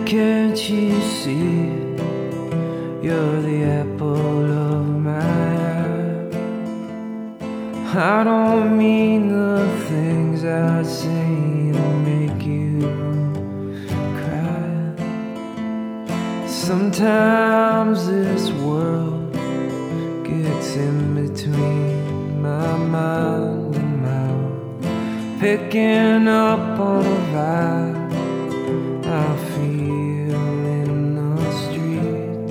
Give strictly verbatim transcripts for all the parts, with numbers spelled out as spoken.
can't you see? You're the apple of my eye. I don't mean the things I say to make you cry. Sometimes this world gets in between my mind and mouth, picking up on a vibe I feel in the streets.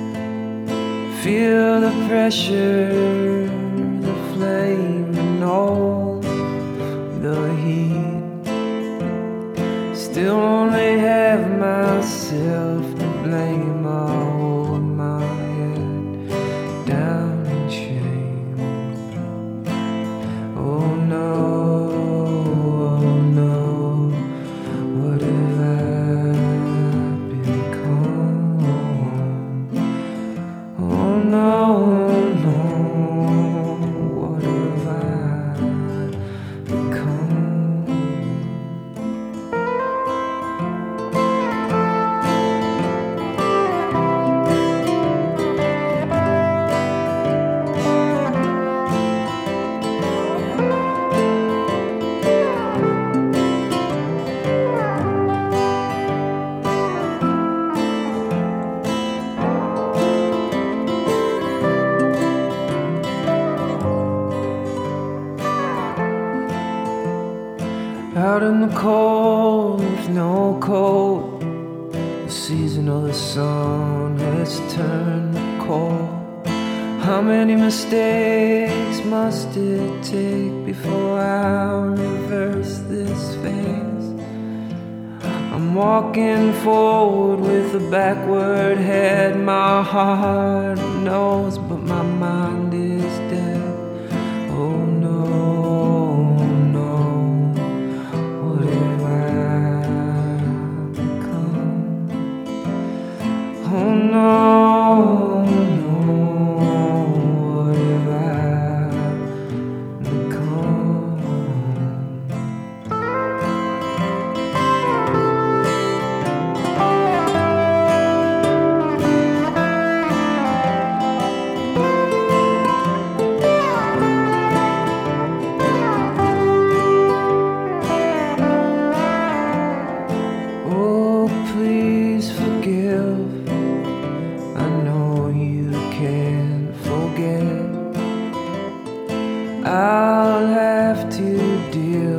Feel the pressure, the flame, and all the heat. Still only have myself to blame. I hold my head down in shame. Oh no, oh no, what have I become? Oh no, no, what have I become? Out in the cold with no coat, the season of the sun has turned cold. How many mistakes must it take before I reverse this phase? I'm walking forward with a backward head. My heart knows, but my mind is dead. Oh no, no, what have I become? Oh no, no, what have I become? Oh, please forgive. I know you can't forget. I'll have to deal